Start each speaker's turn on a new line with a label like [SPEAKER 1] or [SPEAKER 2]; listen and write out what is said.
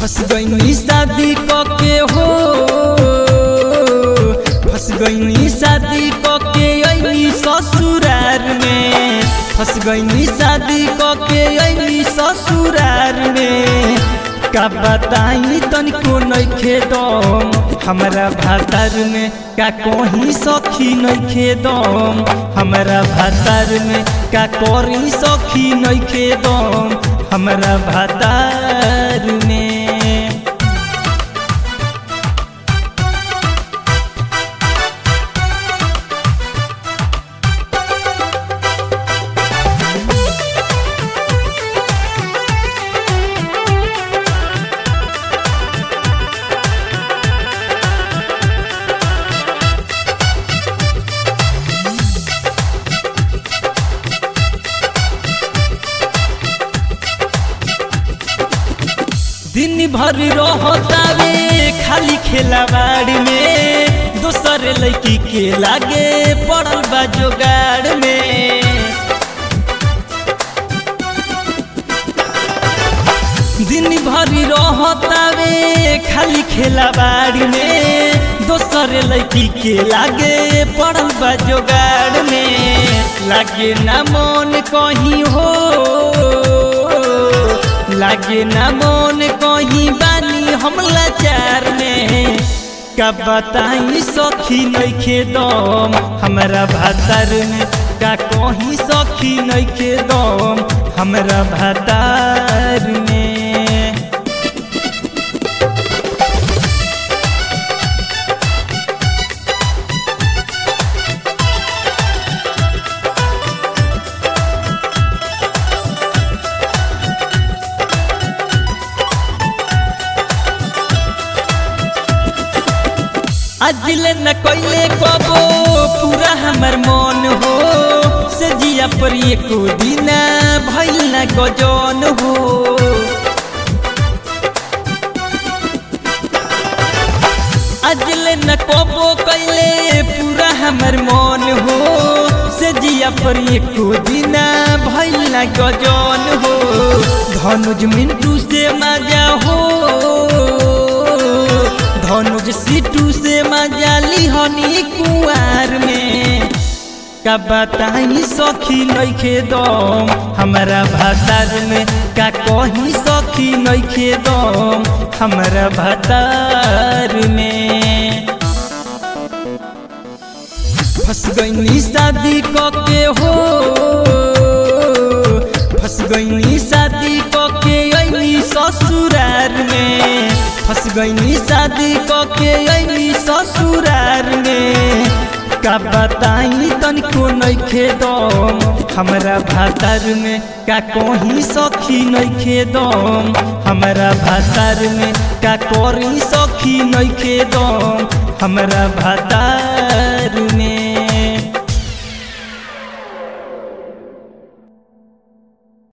[SPEAKER 1] फंस गईनी शादी के हो, फंस गईनी शादी के अइनी ससुरार में, फंस गईनी शादी के अइनी ससुरार में। का बताई तनिको नइखे दम हमरा भातार में, का कोही सखी नइखे दम हमरा भातार में, का करी सखी नइखे दम हमरा भातार में। दिन भर रहतावे खाली खेलावाड़ में, दोसर लड़की के लागे पड़ल बा जोगाड़ में। दिन भर रहतावे खाली खेलावाड़ में, दोसर लड़की के लागे पड़ल बा जोगाड़ में। लागे ना मन कहीं हो, लागे ना मन कहीं बानी हम लाचार में। का बताई सखी नइखे दम हमरा भातार में, का कहीं सखी नइखे दम हमरा भातार में। अजले न कोइले कबो पूरा हमर मन हो, से जिया पर एको दिना भइल न गजन हो। अजले न कबो कइले पूरा हमर मन हो, से जिया पर एको दिना भइल न गजन हो। धनुज मिंटू से मजा हो, धनुज सीटू से मजाली हनी कुआर में। का बताई सखी नइखे दम हमरा भातार में, का कहीं सखी नइखे दम हमरा भातार में। फंस गईनी शादी के हो, फंस गईनी शादी के अइनी ससुरार में, फंस गईनी शादी के अइनी ससुरार में। का बताई तनिको नइखे दम हमरा भातार में, का कोही सखी नइखे दम हमरा भातार में, का करी सखी नइखे दम हमरा भातार में।